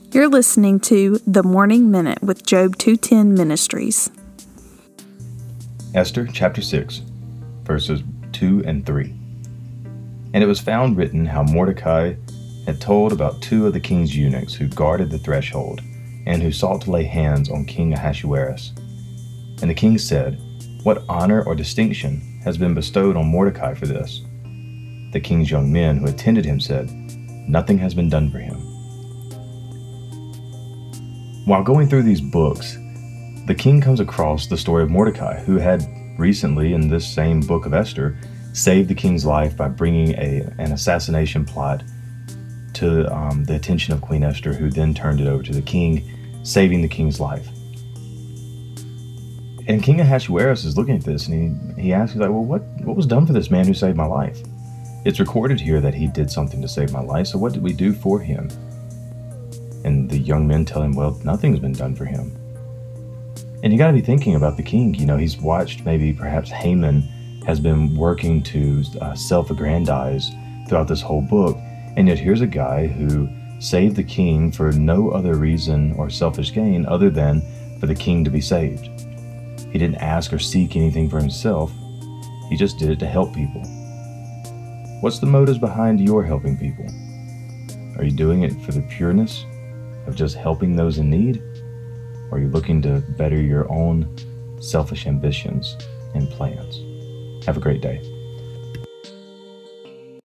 You're listening to The Morning Minute with Job 210 Ministries. Esther chapter 6, verses 2 and 3. And it was found written how Mordecai had told about 2 of the king's eunuchs who guarded the threshold, and who sought to lay hands on King Ahasuerus. And the king said, "What honor or distinction has been bestowed on Mordecai for this?" The king's young men who attended him said, "Nothing has been done for him." While going through these books, the king comes across the story of Mordecai, who had recently, in this same book of Esther, saved the king's life by bringing an assassination plot to the attention of Queen Esther, who then turned it over to the king, saving the king's life. And King Ahasuerus is looking at this, and he asks, well, what was done for this man who saved my life? It's recorded here that he did something to save my life, so what did we do for him? And the young men tell him, well, nothing's been done for him. And you got to be thinking about the king. He's watched maybe perhaps Haman has been working to self-aggrandize throughout this whole book. And yet here's a guy who saved the king for no other reason or selfish gain other than for the king to be saved. He didn't ask or seek anything for himself. He just did it to help people. What's the motives behind your helping people? Are you doing it for the pureness of just helping those in need? Or are you looking to better your own selfish ambitions and plans? Have a great day.